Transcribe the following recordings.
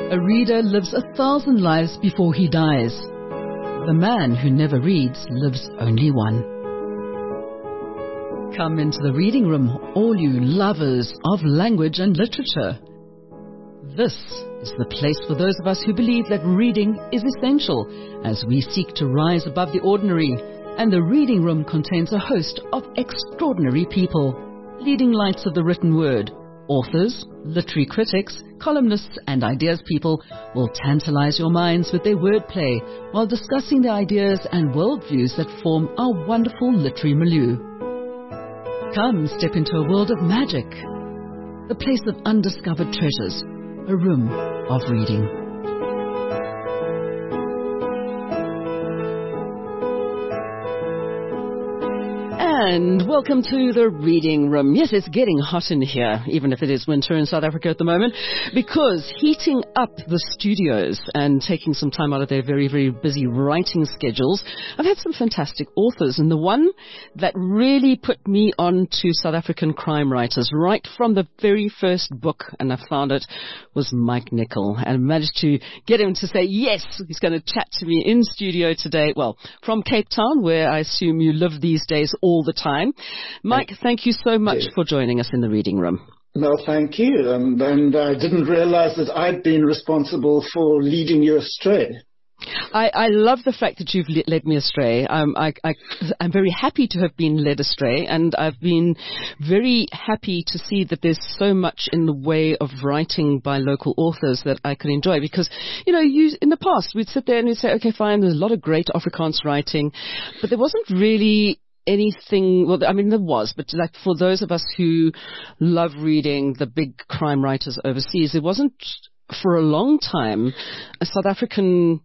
A reader lives 1,000 lives before he dies. The man who never reads lives only one. Come into the reading room, all you lovers of language and literature. This is the place for those of us who believe that reading is essential as we seek to rise above the ordinary, and the reading room contains a host of extraordinary people, leading lights of the written word. Authors, literary critics, columnists and ideas people will tantalize your minds with their wordplay while discussing the ideas and worldviews that form our wonderful literary milieu. Come step into a world of magic, the place of undiscovered treasures, a room of reading. And welcome to the reading room. Yes, it's getting hot in here, even if it is winter in South Africa at the moment, because heating up the studios and taking some time out of their very, very busy writing schedules, I've had some fantastic authors. And the one that really put me on to South African crime writers right from the very first book, and I found it, was Mike Nicol. And I managed to get him to say, yes, he's going to chat to me in studio today. Well, from Cape Town, where I assume you live these days all the time. Mike, thank you so much for joining us in the reading room. No, thank you. And I didn't realize that I'd been responsible for leading you astray. I love the fact that you've led me astray. I'm very happy to have been led astray, and I've been very happy to see that there's so much in the way of writing by local authors that I could enjoy. Because, you know, in the past, we'd sit there and we'd say, okay, fine, there's a lot of great Afrikaans writing, but there wasn't really anything, well, I mean, there was, but like for those of us who love reading the big crime writers overseas, there wasn't for a long time a South Africanism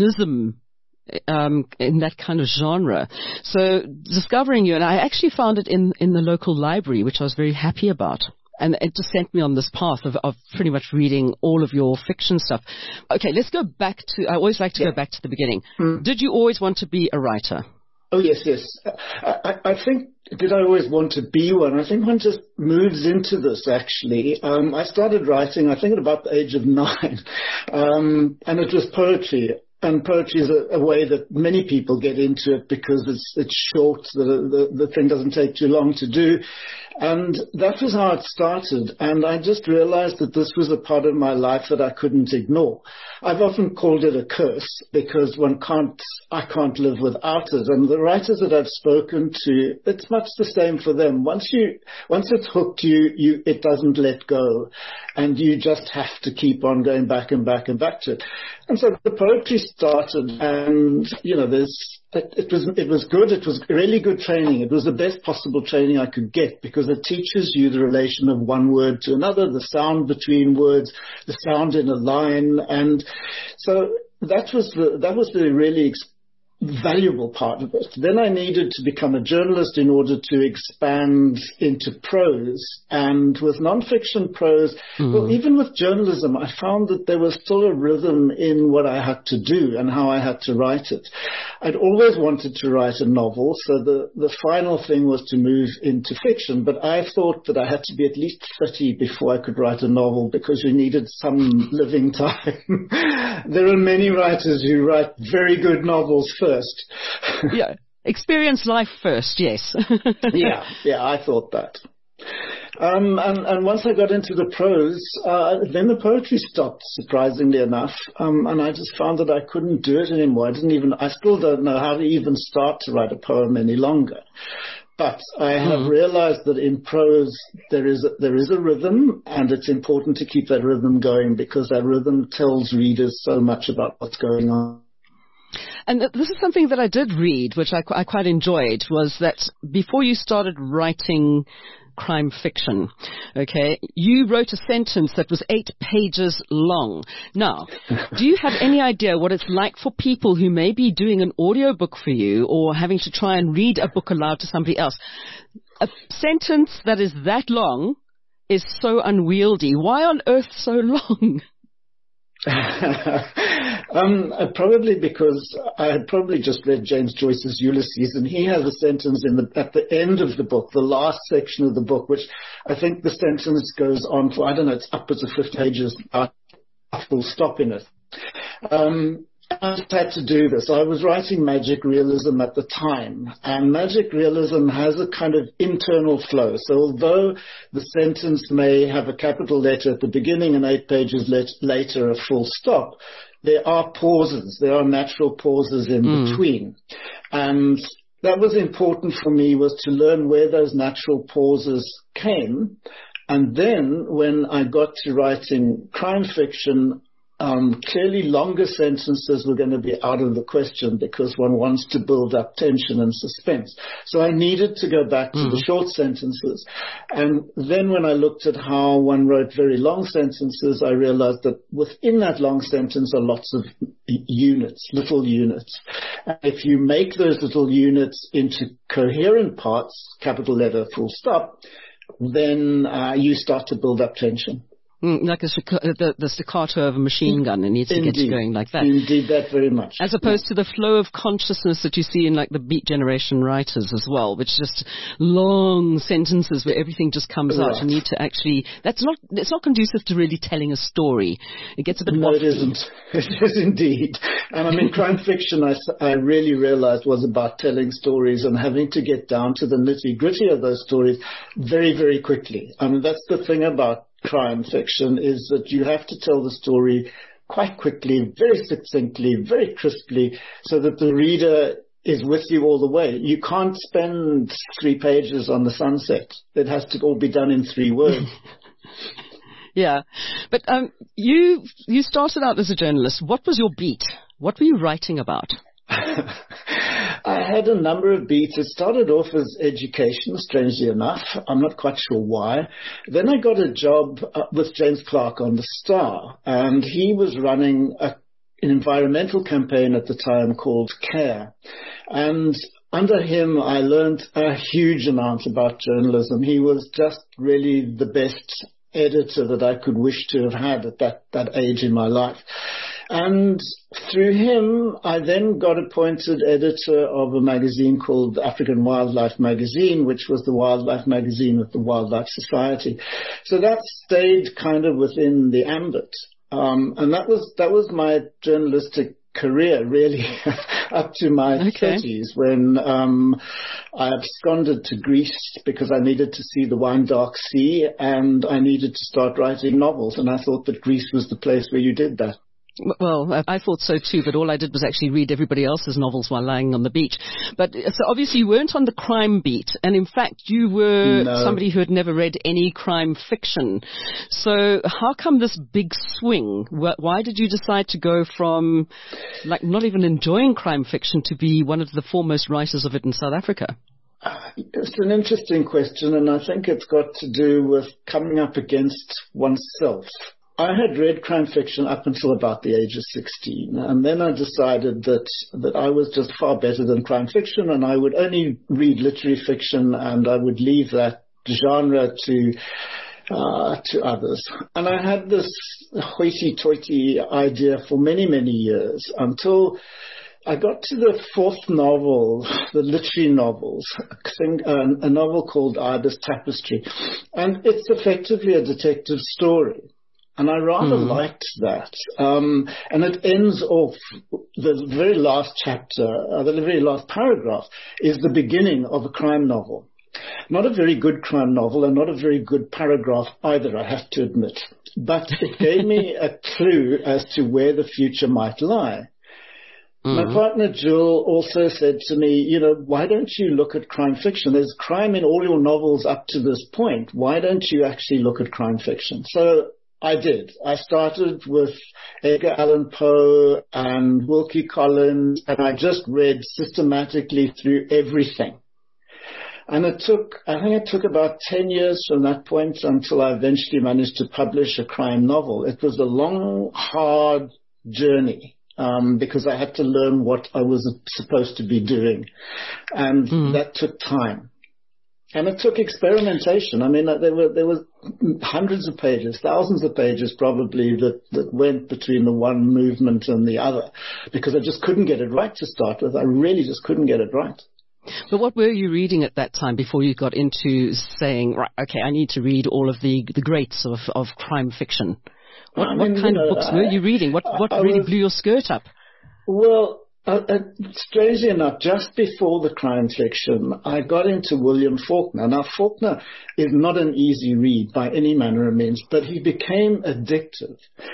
in that kind of genre. So discovering you, and I actually found it in the local library, which I was very happy about. And it just sent me on this path of pretty much reading all of your fiction stuff. Okay, let's go back to, I always like to go back to the beginning. Did you always want to be a writer? Oh, yes. I think, did I always want to be one? I think one just moves into this, actually. I started writing, I think, at about the age of 9. And it was poetry. And poetry is a way that many people get into it because it's short, the thing doesn't take too long to do. And that was how it started. And I just realized that this was a part of my life that I couldn't ignore. I've often called it a curse because I can't live without it. And the writers that I've spoken to, it's much the same for them. Once it's hooked you, it doesn't let go. And you just have to keep on going back and back and back to it. And so the poetry started, and, you know, it was good. It was really good training. It was the best possible training I could get because it teaches you the relation of one word to another, the sound between words, the sound in a line. And so that was the really valuable part of it. Then I needed to become a journalist in order to expand into prose. And with nonfiction prose, well, even with journalism, I found that there was still a rhythm in what I had to do and how I had to write it. I'd always wanted to write a novel, so the final thing was to move into fiction, but I thought that I had to be at least 30 before I could write a novel because you needed some living time. There are many writers who write very good novels first. Yeah, experience life first, yes. yeah, I thought that. And once I got into the prose, then the poetry stopped, surprisingly enough. And I just found that I couldn't do it anymore. I still don't know how to even start to write a poem any longer. But I have realized that in prose, there is a rhythm, and it's important to keep that rhythm going because that rhythm tells readers so much about what's going on. And this is something that I did read, which I quite enjoyed, was that before you started writing crime fiction, okay, you wrote a sentence that was 8 pages long. Now, do you have any idea what it's like for people who may be doing an audiobook for you or having to try and read a book aloud to somebody else? A sentence that is that long is so unwieldy. Why on earth so long? Probably because I had probably just read James Joyce's Ulysses, and he has a sentence at the end of the book, the last section of the book, which I think the sentence goes on for, I don't know, it's upwards of 50 pages. full stop in it. I just had to do this. I was writing magic realism at the time, and magic realism has a kind of internal flow. So although the sentence may have a capital letter at the beginning and 8 pages later a full stop, there are pauses. There are natural pauses in between. And that was important for me, was to learn where those natural pauses came. And then when I got to writing crime fiction, clearly longer sentences were going to be out of the question because one wants to build up tension and suspense. So I needed to go back to the short sentences. And then when I looked at how one wrote very long sentences, I realized that within that long sentence are lots of units, little units. And if you make those little units into coherent parts, capital letter, full stop, then you start to build up tension. Like the staccato of a machine gun, it needs to get you going like that. Indeed, that very much. As opposed to the flow of consciousness that you see in like the Beat Generation writers as well, which just long sentences where everything just comes out. You need to actually, it's not conducive to really telling a story. It gets a bit No, it isn't. It is indeed. And I mean, crime fiction, I really realized was about telling stories and having to get down to the nitty-gritty of those stories very, very quickly. I mean, that's the thing about crime fiction, is that you have to tell the story quite quickly, very succinctly, very crisply, so that the reader is with you all the way. You can't spend 3 pages on the sunset. It has to all be done in 3 words. Yeah. But you started out as a journalist. What was your beat? What were you writing about? I had a number of beats. It started off as education, strangely enough. I'm not quite sure why. Then I got a job with James Clark on The Star, and he was running an environmental campaign at the time called CARE. And under him, I learned a huge amount about journalism. He was just really the best editor that I could wish to have had at that age in my life. And through him, I then got appointed editor of a magazine called African Wildlife Magazine, which was the wildlife magazine of the Wildlife Society. So that stayed kind of within the ambit. And that was my journalistic career, really, up to my 30s, when I absconded to Greece because I needed to see the wine dark sea, and I needed to start writing novels. And I thought that Greece was the place where you did that. Well, I thought so too, but all I did was actually read everybody else's novels while lying on the beach. But so obviously you weren't on the crime beat, and in fact you were somebody who had never read any crime fiction. So how come this big swing? Why did you decide to go from like not even enjoying crime fiction to be one of the foremost writers of it in South Africa? It's an interesting question, and I think it's got to do with coming up against oneself. I had read crime fiction up until about the age of 16, and then I decided that I was just far better than crime fiction, and I would only read literary fiction, and I would leave that genre to others. And I had this hoity-toity idea for many, many years, until I got to the 4th novel, the literary novels, a novel called Ibis Tapestry, and it's effectively a detective story. And I rather liked that. And it ends off, the very last chapter, the very last paragraph is the beginning of a crime novel. Not a very good crime novel, and not a very good paragraph either, I have to admit. But it gave me a clue as to where the future might lie. My partner, Jill, also said to me, why don't you look at crime fiction? There's crime in all your novels up to this point. Why don't you actually look at crime fiction? So I did. I started with Edgar Allan Poe and Wilkie Collins, and I just read systematically through everything. And I think it took about 10 years from that point until I eventually managed to publish a crime novel. It was a long, hard journey, because I had to learn what I was supposed to be doing. And that took time. And it took experimentation. I mean, there were hundreds of pages, thousands of pages probably that went between the one movement and the other, because I just couldn't get it right to start with. I really just couldn't get it right. But what were you reading at that time before you got into saying, right, okay, I need to read all of the greats of crime fiction? What kind of books were you reading? What really blew your skirt up? Well, strangely enough, just before the crime fiction, I got into William Faulkner. Now, Faulkner is not an easy read by any manner of means, but he became addictive.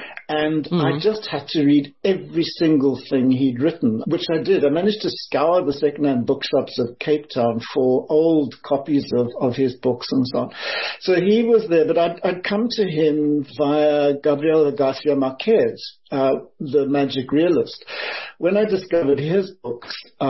And I just had to read every single thing he'd written, which I did. I managed to scour the second-hand bookshops of Cape Town for old copies of his books and so on. So he was there, but I'd come to him via Gabriel Garcia Marquez, the magic realist. When I discovered his books,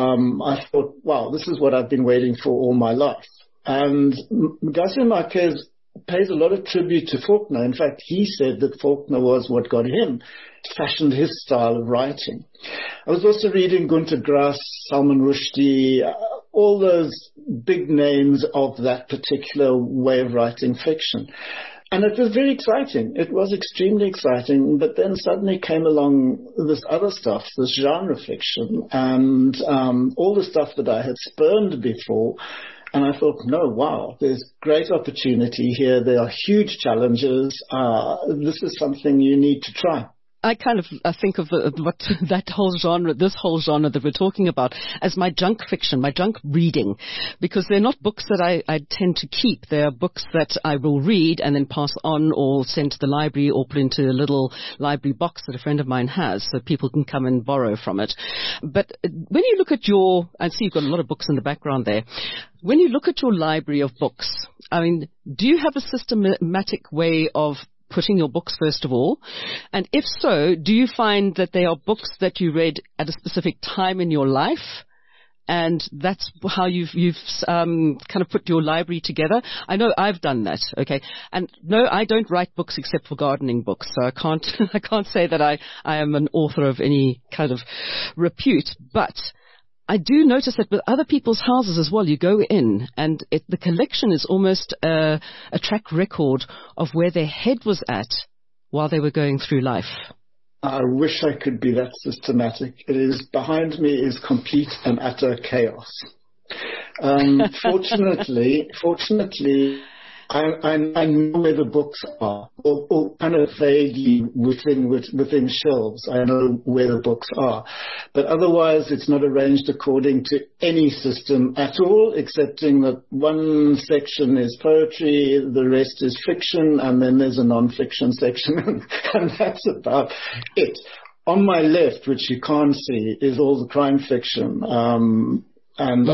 I thought, wow, this is what I've been waiting for all my life. And Garcia Marquez pays a lot of tribute to Faulkner. In fact, he said that Faulkner was what got him, fashioned his style of writing. I was also reading Günter Grass, Salman Rushdie, all those big names of that particular way of writing fiction. And it was very exciting. It was extremely exciting. But then suddenly came along this other stuff, this genre fiction, and all the stuff that I had spurned before. And I thought, no, wow, there's great opportunity here. There are huge challenges. This is something you need to try. I think of this whole genre that we're talking about as my junk fiction, my junk reading, because they're not books that I tend to keep. They are books that I will read and then pass on or send to the library or put into a little library box that a friend of mine has so people can come and borrow from it. But when you look at I see you've got a lot of books in the background there. When you look at your library of books, I mean, do you have a systematic way of putting your books first of all? And if so, do you find that they are books that you read at a specific time in your life? And that's how you've kind of put your library together. I know I've done that. Okay. And no, I don't write books except for gardening books. So I can't say that I am an author of any kind of repute, but I do notice that with other people's houses as well, you go in and the collection is almost a track record of where their head was at while they were going through life. I wish I could be that systematic. Behind me is complete and utter chaos. Fortunately, I know where the books are, or kind of vaguely within shelves. I know where the books are. But otherwise, it's not arranged according to any system at all, excepting that one section is poetry, the rest is fiction, and then there's a non-fiction section, and that's about it. On my left, which you can't see, is all the crime fiction. And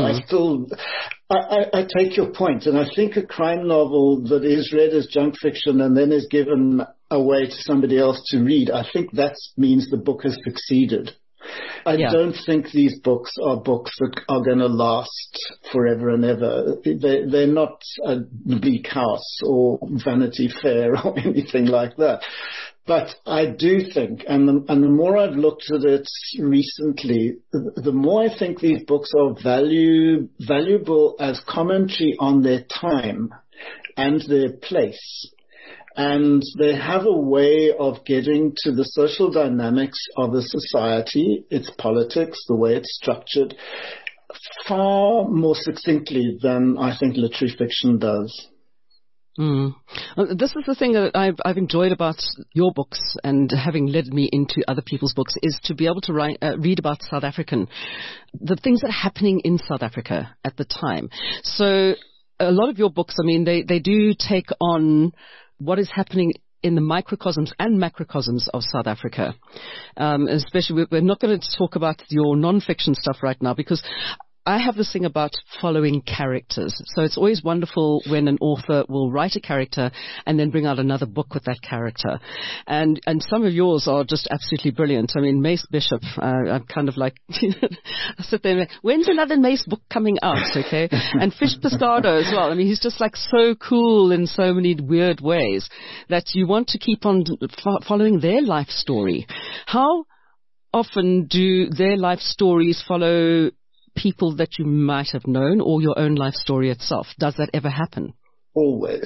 I take your point, and I think a crime novel that is read as junk fiction and then is given away to somebody else to read, I think that means the book has succeeded. I don't think these books are books that are going to last forever and ever. They're not a Bleak House or Vanity Fair or anything like that. But I do think, and the more I've looked at it recently, the more I think these books are valuable as commentary on their time and their place. And they have a way of getting to the social dynamics of a society, its politics, the way it's structured, far more succinctly than I think literary fiction does. This is the thing that I've enjoyed about your books and having led me into other people's books is to be able to read about the things that are happening in South Africa at the time. So a lot of your books, I mean, they do take on what is happening in the microcosms and macrocosms of South Africa. Especially, we're not going to talk about your non-fiction stuff right now because I have this thing about following characters. So it's always wonderful when an author will write a character and then bring out another book with that character. And some of yours are just absolutely brilliant. I mean, Mace Bishop, I'm kind of like, I sit there and like, when's another Mace book coming out? Okay. And Fish Pescado as well. I mean, he's just like so cool in so many weird ways that you want to keep on following their life story. How often do their life stories follow people that you might have known or your own life story itself? Does that ever happen? Always.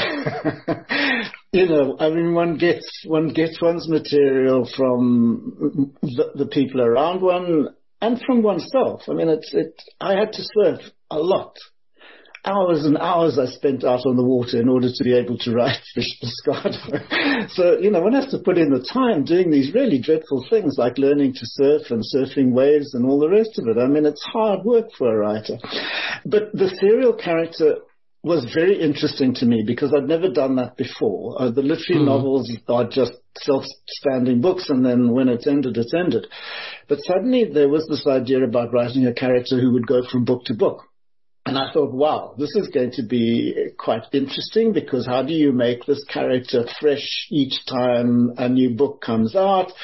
You know, I mean, one gets one's material from the people around one and from oneself. I mean, I had to surf a lot. hours and hours I spent out on the water in order to be able to write Fish Pescado. So, one has to put in the time doing these really dreadful things like learning to surf and surfing waves and all the rest of it. I mean, it's hard work for a writer. But the serial character was very interesting to me because I'd never done that before. The literary novels are just self-standing books, and then when it's ended, it's ended. But suddenly there was this idea about writing a character who would go from book to book. And I thought, wow, this is going to be quite interesting, because how do you make this character fresh each time a new book comes out?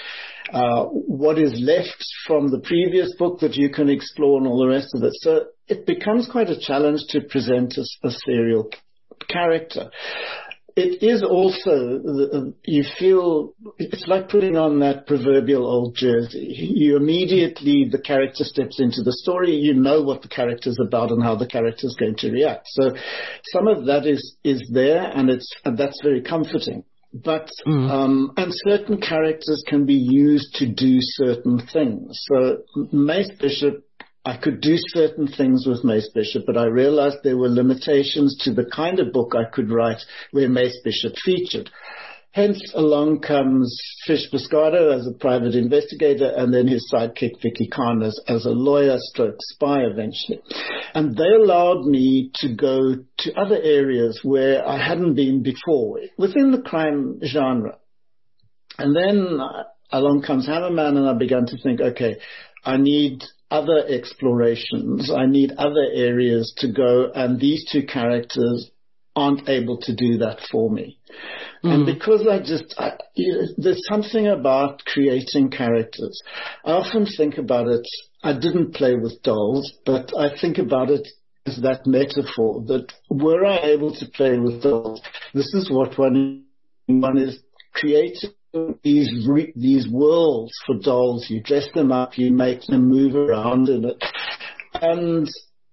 What is left from the previous book that you can explore and all the rest of it? So it becomes quite a challenge to present a serial character. It is also, you feel, it's like putting on that proverbial old jersey. You immediately, the character steps into the story, you know what the character's about and how the character's going to react. So some of that is there, and that's very comforting. But, and certain characters can be used to do certain things. So Mace Bishop, I could do certain things with Mace Bishop, but I realized there were limitations to the kind of book I could write where Mace Bishop featured. Hence, along comes Fish Pescado as a private investigator, and then his sidekick Vicky Khan as a lawyer stroke spy eventually. And they allowed me to go to other areas where I hadn't been before, within the crime genre. And then along comes Hammerman, and I began to think, okay, I need other explorations. I need other areas to go, and these two characters aren't able to do that for me. And because there's something about creating characters. I often think about it, I didn't play with dolls, but I think about it as that metaphor, that were I able to play with dolls, this is what one is creating. These worlds for dolls, you dress them up, you make them move around in it. And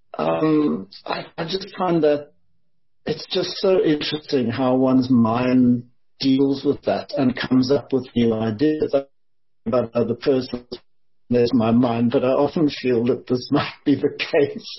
I just find that it's just so interesting how one's mind deals with that and comes up with new ideas. About other persons, there's my mind, but I often feel that this might be the case.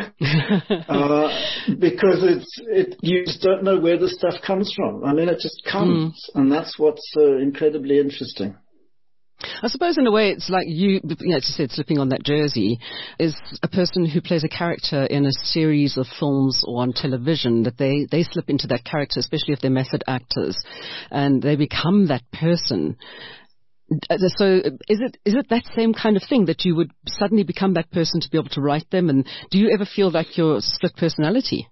Because you just don't know where the stuff comes from. I mean, it just comes, and that's what's so incredibly interesting. I suppose in a way it's like you, as you said, slipping on that jersey, is a person who plays a character in a series of films or on television, that they slip into that character, especially if they're method actors, and they become that person. So is it that same kind of thing, that you would suddenly become that person to be able to write them? And do you ever feel like you're split personality?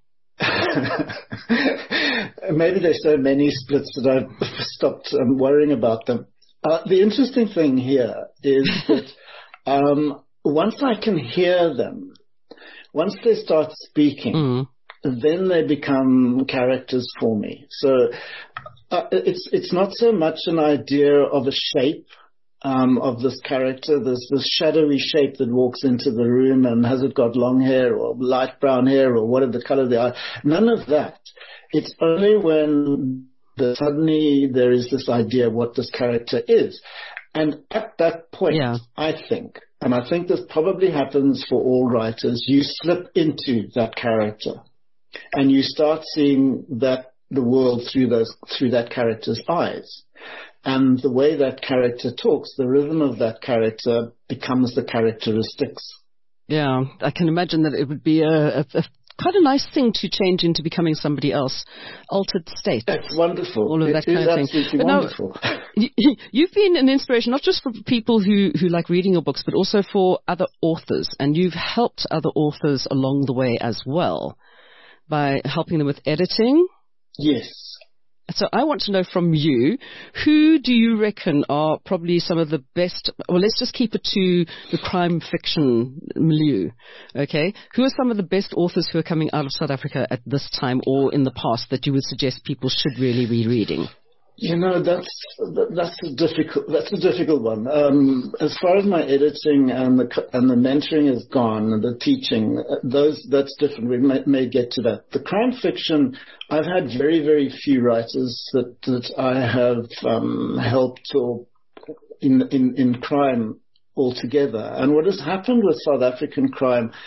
Maybe there's so many splits that I've stopped worrying about them. The interesting thing here is that once I can hear them, once they start speaking, then they become characters for me. So it's not so much an idea of a shape of this character. There's this shadowy shape that walks into the room, and has it got long hair or light brown hair or whatever the color they are. None of that. It's only when suddenly there is this idea what this character is. And at that point, I think, and I think this probably happens for all writers, you slip into that character and you start seeing that the world through that character's eyes. And the way that character talks, the rhythm of that character becomes the characteristics. Yeah, I can imagine that it would be quite a nice thing to change into becoming somebody else, altered state. That's wonderful. All of that kind of thing. Absolutely wonderful. Now, you've been an inspiration not just for people who like reading your books, but also for other authors, and you've helped other authors along the way as well by helping them with editing. Yes. So I want to know from you, who do you reckon are probably some of the best, well, let's just keep it to the crime fiction milieu, okay? Who are some of the best authors who are coming out of South Africa at this time or in the past that you would suggest people should really be reading? That's a difficult one. As far as my editing and the mentoring is gone, and the teaching, that's different. We may get to that. The crime fiction, I've had very, very few writers that I have helped or in crime altogether. And what has happened with South African crime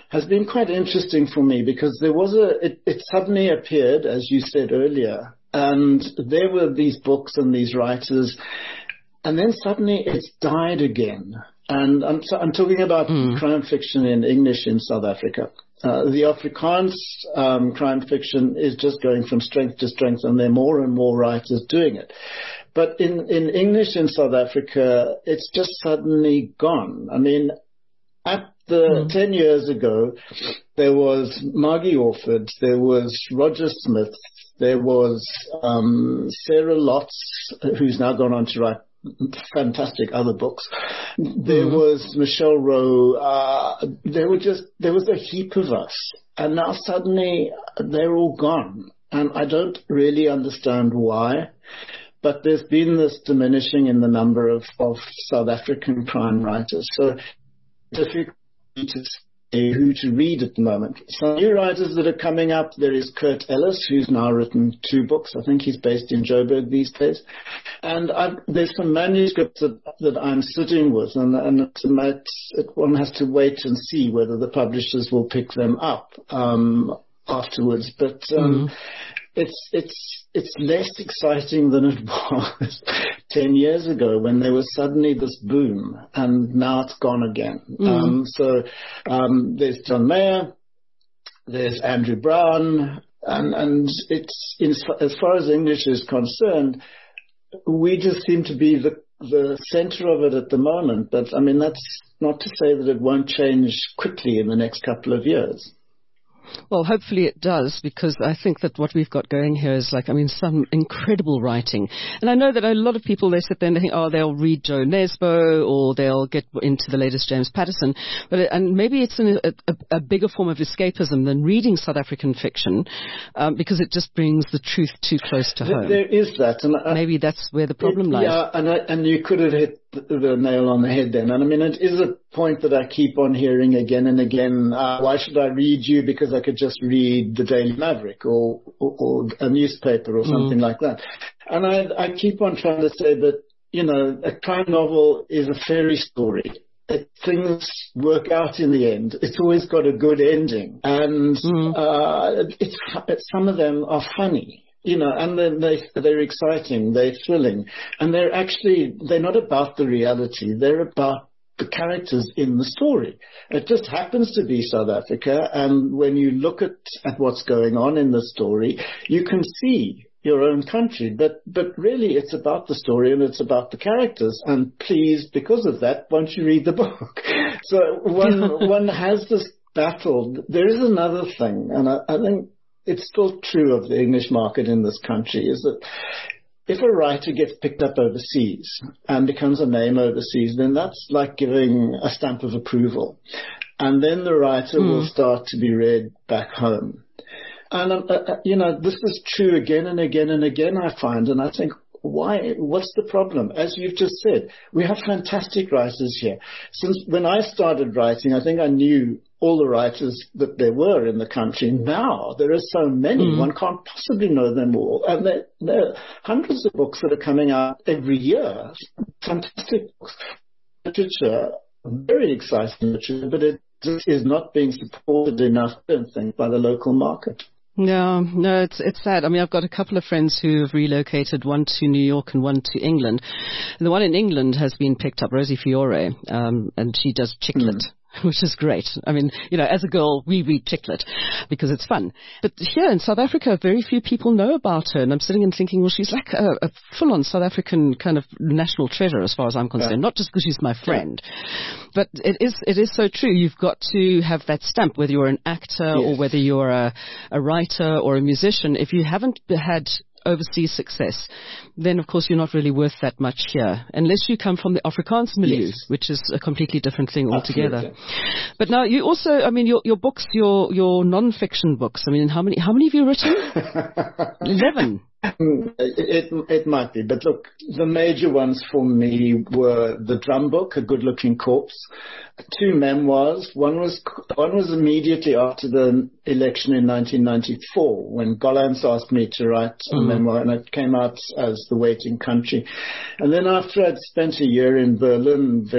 has been quite interesting for me, because it suddenly appeared, as you said earlier, and there were these books and these writers, and then suddenly it's died again. And I'm talking about crime fiction in English in South Africa. The Afrikaans crime fiction is just going from strength to strength, and there are more and more writers doing it. But in English in South Africa, it's just suddenly gone. I mean, at 10 years ago, there was Margie Orford, there was Roger Smith, there was Sarah Lotz, who's now gone on to write fantastic other books. There was Michelle Rowe. There was a heap of us, and now suddenly they're all gone, and I don't really understand why. But there's been this diminishing in the number of South African crime writers. So difficult to say who to read at the moment. Some new writers that are coming up, there is Kurt Ellis, who's now written 2 books. I think he's based in Joburg these days. And there's some manuscripts that I'm sitting with, and one has to wait and see whether the publishers will pick them up afterwards. But it's less exciting than it was 10 years ago, when there was suddenly this boom, and now it's gone again. So there's John Mayer, there's Andrew Brown, and as far as English is concerned, we just seem to be the center of it at the moment. But I mean, that's not to say that it won't change quickly in the next couple of years. Well, hopefully it does, because I think that what we've got going here is some incredible writing. And I know that a lot of people, they sit there and they think, they'll read Joe Nesbo, or they'll get into the latest James Patterson. And maybe it's a bigger form of escapism than reading South African fiction, because it just brings the truth too close to home. There is that. And maybe that's where the problem lies. Yeah, and you could have hit the nail on the head then. And I mean, it is a point that I keep on hearing again and again. Why should I read you? Because I could just read the Daily Maverick or a newspaper or something like that. And I keep on trying to say that, a crime novel is a fairy story. Things work out in the end. It's always got a good ending. And some of them are funny. And then they're exciting, they're thrilling, and they're not about the reality, they're about the characters in the story. It just happens to be South Africa, and when you look at what's going on in the story, you can see your own country, but really it's about the story and it's about the characters, and please, because of that, won't you read the book? So one has this battle. There is another thing, and I think it's still true of the English market in this country, is that if a writer gets picked up overseas and becomes a name overseas, then that's like giving a stamp of approval. And then the writer will start to be read back home. And, this is true again and again and again, I find. And I think, why? What's the problem? As you've just said, we have fantastic writers here. Since when I started writing, I think I knew all the writers that there were in the country. Now there are so many, one can't possibly know them all. And there are hundreds of books that are coming out every year. Fantastic books. Literature, very exciting literature, but it just is not being supported enough, I don't think, by the local market. No, it's sad. I mean, I've got a couple of friends who have relocated, one to New York and one to England. And the one in England has been picked up, Rosie Fiore, and she does Chicklet. Which is great. I mean, as a girl, we read Chicklet because it's fun. But here in South Africa, very few people know about her. And I'm sitting and thinking, well, she's like a full-on South African kind of national treasure as far as I'm concerned. Not just because she's my friend. But it is so true. You've got to have that stamp, whether you're an actor or whether you're a writer or a musician. If you haven't had overseas success, then of course you're not really worth that much here, unless you come from the Afrikaans milieu, which is a completely different thing altogether. Absolutely. But now you also, I mean, your books, your non-fiction books, I mean, how many have you written? 11. It might be, but look, the major ones for me were The Drum Book, A Good-Looking Corpse, 2 memoirs. One was immediately after the election in 1994, when Gollancz asked me to write a memoir, and it came out as The Waiting Country. And then after I'd spent a year in Berlin, very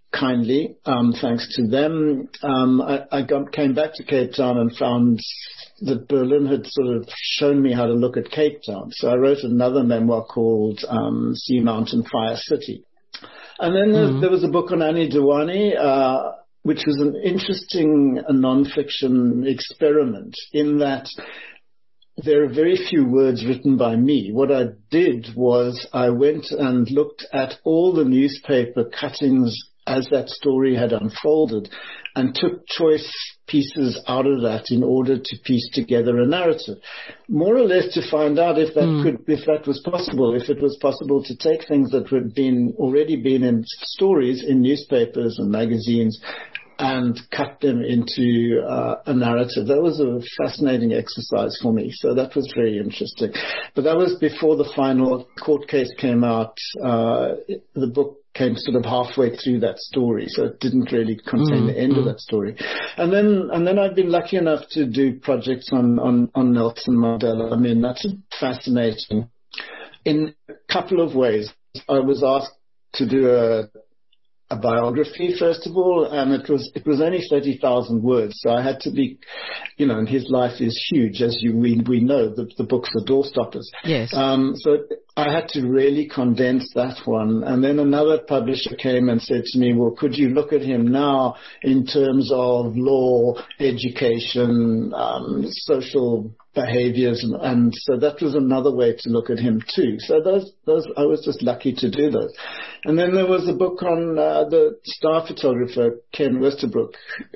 kindly, thanks to them. I came back to Cape Town and found that Berlin had sort of shown me how to look at Cape Town. So I wrote another memoir called Sea Mountain Fire City. And then there was a book on Annie Dewani, which was an interesting non-fiction experiment in that there are very few words written by me. What I did was I went and looked at all the newspaper cuttings as that story had unfolded and took choice pieces out of that in order to piece together a narrative, more or less to find out if that was possible, if it was possible to take things that had already been in stories in newspapers and magazines and cut them into a narrative. That was a fascinating exercise for me. So that was very interesting. But that was before the final court case came out. The book came sort of halfway through that story, so it didn't really contain the end of that story. And then I've been lucky enough to do projects on Nelson Mandela. I mean, that's fascinating in a couple of ways. I was asked to do a biography, first of all, and it was only 30,000 words, so I had to be, and his life is huge, as we know, the books are door stoppers. Yes. So I had to really condense that one. And then another publisher came and said to me, well, could you look at him now in terms of law, education, social behaviors, and so that was another way to look at him too. So those I was just lucky to do those. And then there was a book on the star photographer Ken Westerbrooke.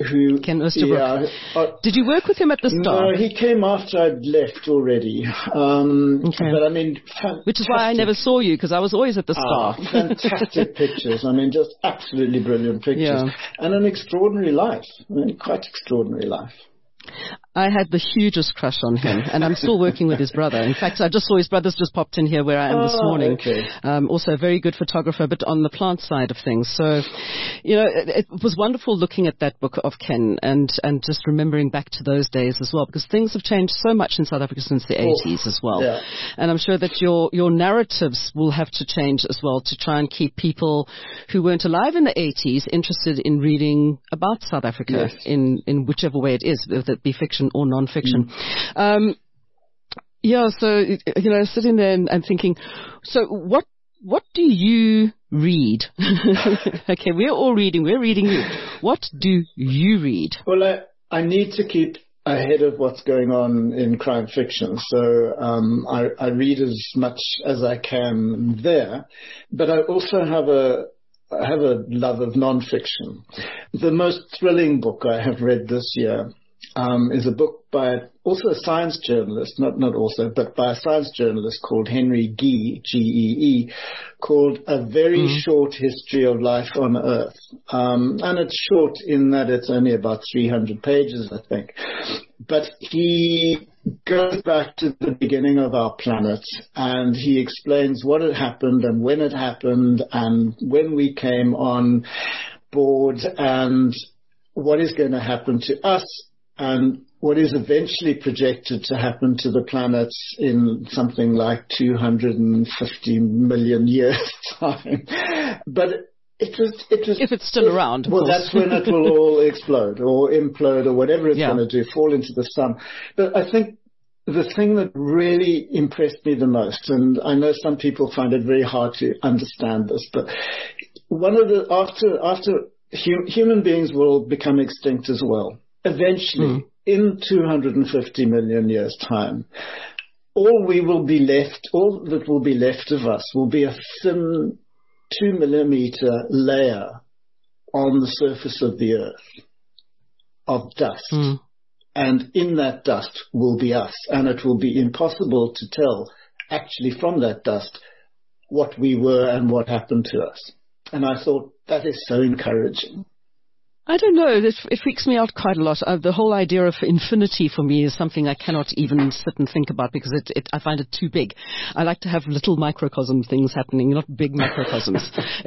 Did you work with him at the Star? No, he came after I'd left already. Okay. But I mean, which is why I never saw you, because I was always at the Star. Fantastic pictures. I mean, just absolutely brilliant pictures. Yeah. And an extraordinary life. I mean, quite extraordinary life. I had the hugest crush on him, and I'm still working with his brother. In fact, I just saw his brother's just popped in here where I am this morning. Okay. Also a very good photographer, but on the plant side of things. So, it was wonderful looking at that book of Ken and just remembering back to those days as well, because things have changed so much in South Africa since the 80s as well. Yeah. And I'm sure that your narratives will have to change as well to try and keep people who weren't alive in the 80s interested in reading about South Africa in whichever way it is, whether it be fiction or non-fiction. So, sitting there and thinking, so what do you read? Okay, we're all reading. We're reading you. What do you read? Well, I need to keep ahead of what's going on in crime fiction. So I read as much as I can there. But I also have a love of non-fiction. The most thrilling book I have read this year is a book by also a science journalist, but by a science journalist called Henry Gee, G-E-E, called A Very Short History of Life on Earth. And it's short in that it's only about 300 pages, I think. But he goes back to the beginning of our planet and he explains what had happened and when it happened and when we came on board and what is going to happen to us and what is eventually projected to happen to the planet in something like 250 million years' time. But it was if it's still around, well, that's when it will all explode or implode or whatever it's going to do, fall into the sun. But I think the thing that really impressed me the most, and I know some people find it very hard to understand this, but one of the after human beings will become extinct as well. Eventually, in 250 million years' time, all that will be left of us will be a thin 2 millimeter layer on the surface of the earth of dust. And in that dust will be us. And it will be impossible to tell, actually, from that dust, what we were and what happened to us. And I thought, that is so encouraging. I don't know. It freaks me out quite a lot. The whole idea of infinity for me is something I cannot even sit and think about because I find it too big. I like to have little microcosm things happening, not big macrocosms.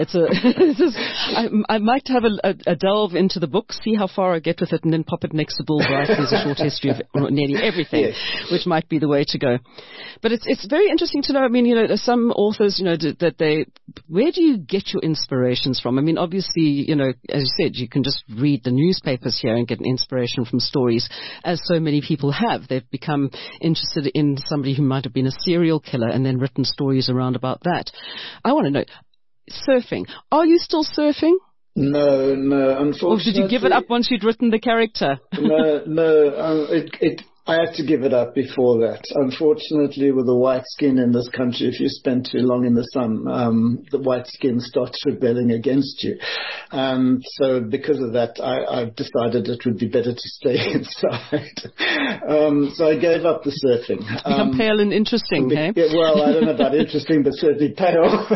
I might have a delve into the book, see how far I get with it, and then pop it next to Bill Bright. There's a short history of nearly everything, yes, which might be the way to go. But it's very interesting to know. I mean, there's some authors, where do you get your inspirations from? I mean, obviously, as you said, you can just read the newspapers here and get an inspiration from stories, as so many people have. They've become interested in somebody who might have been a serial killer and then written stories around about that. I want to know, surfing. Are you still surfing? No, unfortunately. Or did you give it up once you'd written the character? No. I had to give it up before that. Unfortunately, with the white skin in this country, if you spend too long in the sun, the white skin starts rebelling against you. So because of that, I decided it would be better to stay inside. So I gave up the surfing. Become pale and interesting, hey? Well, I don't know about interesting, but certainly pale.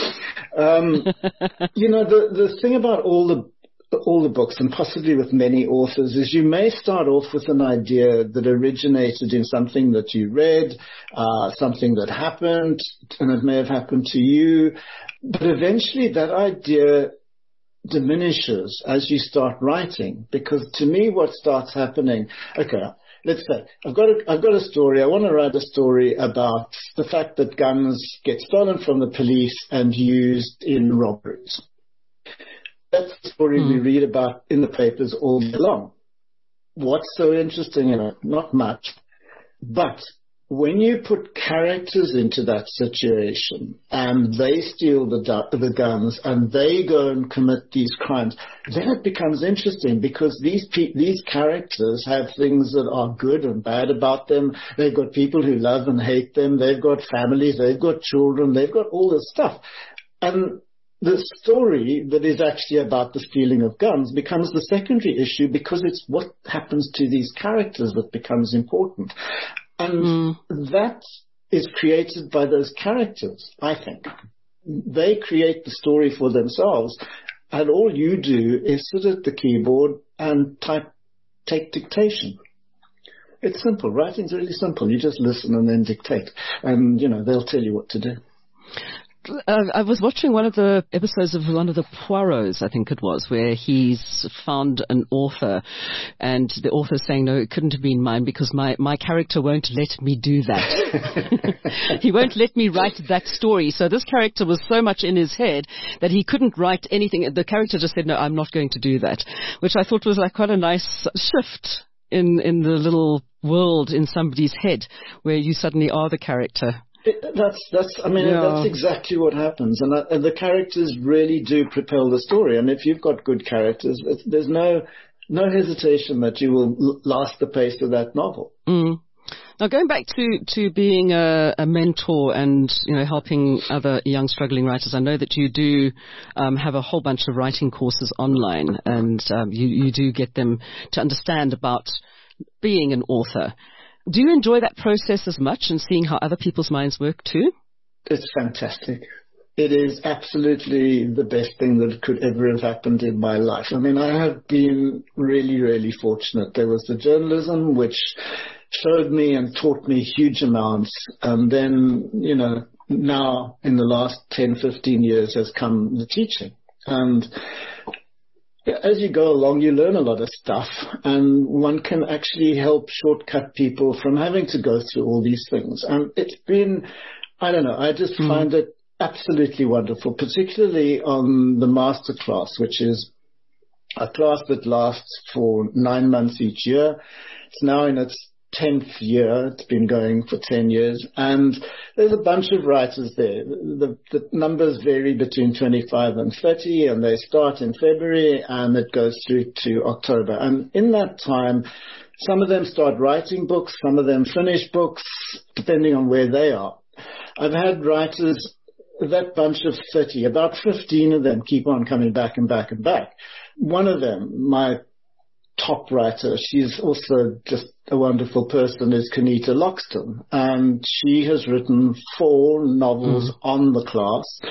The thing about all the books, and possibly with many authors, is you may start off with an idea that originated in something that you read, something that happened, and it may have happened to you, but eventually that idea diminishes as you start writing, because to me what starts happening, let's say I've got a story. I want to write a story about the fact that guns get stolen from the police and used in robberies. That's the story we read about in the papers all day long. What's so interesting in it? Not much. But when you put characters into that situation and they steal the guns and they go and commit these crimes, then it becomes interesting, because these characters have things that are good and bad about them. They've got people who love and hate them. They've got families. They've got children. They've got all this stuff. And the story that is actually about the stealing of guns becomes the secondary issue, because it's what happens to these characters that becomes important. And that is created by those characters, I think. They create the story for themselves, and all you do is sit at the keyboard and take dictation. It's simple. Writing's really simple. You just listen and then dictate, and, they'll tell you what to do. I was watching one of the episodes of one of the Poirots, I think it was, where he's found an author, and the author's saying, no, it couldn't have been mine because my character won't let me do that. He won't let me write that story. So this character was so much in his head that he couldn't write anything. The character just said, no, I'm not going to do that, which I thought was like quite a nice shift in the little world in somebody's head where you suddenly are the character. That's exactly what happens, and the characters really do propel the story. And if you've got good characters, there's no hesitation that you will last the pace of that novel. Now, going back to being a mentor and helping other young struggling writers, I know that you do have a whole bunch of writing courses online, and you do get them to understand about being an author. Do you enjoy that process as much, and seeing how other people's minds work too? It's fantastic. It is absolutely the best thing that could ever have happened in my life. I mean, I have been really, really fortunate. There was the journalism, which showed me and taught me huge amounts. And then, now in the last 10, 15 years has come the teaching. And as you go along, you learn a lot of stuff, and one can actually help shortcut people from having to go through all these things. And it's been, I don't know, I just find it absolutely wonderful, particularly on the master class, which is a class that lasts for 9 months each year. It's now in its 10th year. It's been going for 10 years, and there's a bunch of writers there. The numbers vary between 25 and 30, and they start in February and it goes through to October. And in that time, some of them start writing books, some of them finish books, depending on where they are. I've had writers, that bunch of 30, about 15 of them keep on coming back and back and back. One of them, my top writer, she's also just a wonderful person, is Kenita Loxton, and she has written 4 novels on the class.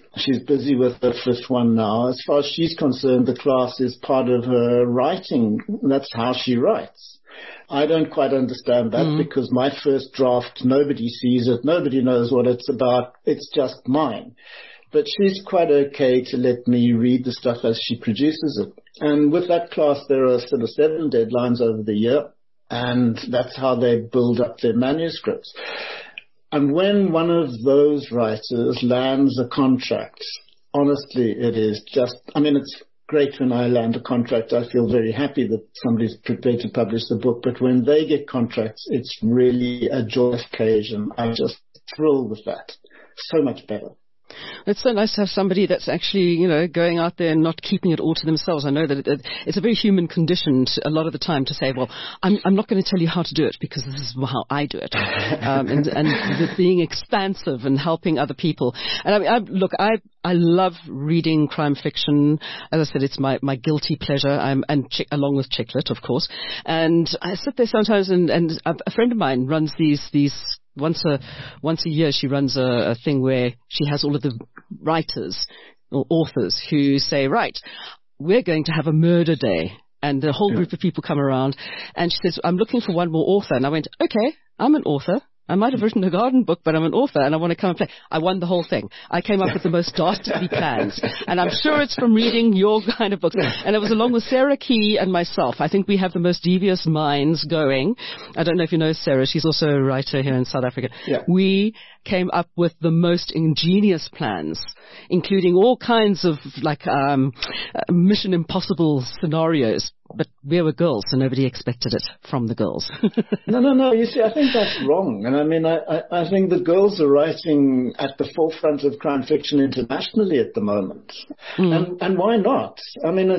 She's busy with her 5th one now. As far as she's concerned, the class is part of her writing. That's how she writes. I don't quite understand that because my first draft, nobody sees it. Nobody knows what it's about. It's just mine. But she's quite okay to let me read the stuff as she produces it. And with that class, there are sort of 7 deadlines over the year. And that's how they build up their manuscripts. And when one of those writers lands a contract, honestly, it is just, I mean, it's great when I land a contract. I feel very happy that somebody's prepared to publish the book. But when they get contracts, it's really a joyous occasion. I'm just thrilled with that. So much better. It's so nice to have somebody that's actually, going out there and not keeping it all to themselves. I know that it's a very human condition a lot of the time to say, well, I'm not going to tell you how to do it because this is how I do it. And being expansive and helping other people. And I love reading crime fiction. As I said, it's my guilty pleasure. Along with chick lit, of course. And I sit there sometimes and a friend of mine runs these once a year she runs a thing where she has all of the writers or authors who say, right, we're going to have a murder day. And the whole group of people come around and she says, I'm looking for one more author. And I went, okay, I'm an author. I might have written a garden book, but I'm an author and I want to come and play. I won the whole thing. I came up with the most dastardly plans. And I'm sure it's from reading your kind of books. And it was along with Sarah Key and myself. I think we have the most devious minds going. I don't know if you know Sarah. She's also a writer here in South Africa. Yeah. We came up with the most ingenious plans, including all kinds of Mission Impossible scenarios. But we were girls, so nobody expected it from the girls. No. You see, I think that's wrong. And I mean, I think the girls are writing at the forefront of crime fiction internationally at the moment. And why not? I mean,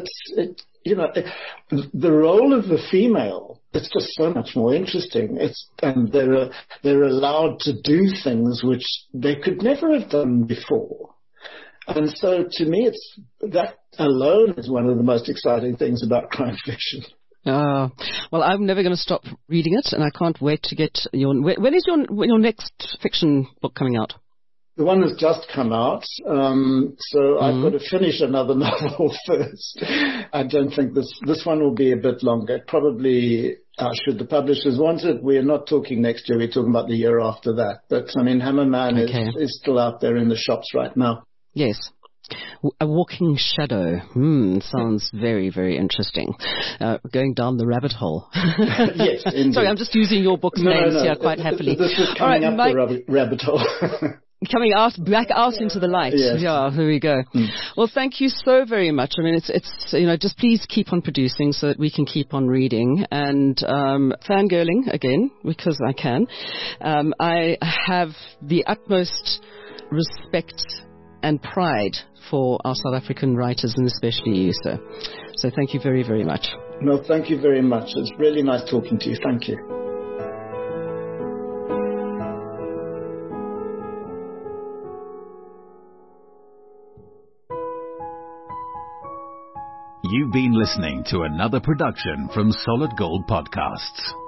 the role of the female, it's just so much more interesting. And they're allowed to do things which they could never have done before. And so to me, that alone is one of the most exciting things about crime fiction. Well, I'm never going to stop reading it, and I can't wait to get when is your next fiction book coming out? The one has just come out, so I've got to finish another novel first. I don't think this one will be a bit longer. Probably, should the publishers want it, we're not talking next year, we're talking about the year after that. But, I mean, Hammerman is still out there in the shops right now. Yes. A Walking Shadow. Sounds very, very interesting. Going down the rabbit hole. Yes, indeed. Sorry, I'm just using your book's names here quite happily. This is coming up the rabbit hole. Coming back out into the light. Yes. Yeah, here we go. Well, thank you so very much. I mean, it's just please keep on producing so that we can keep on reading and fangirling again because I can. I have the utmost respect and pride for our South African writers and especially you, sir. So thank you very, very much. No, thank you very much. It's really nice talking to you. Thank you. You've been listening to another production from Solid Gold Podcasts.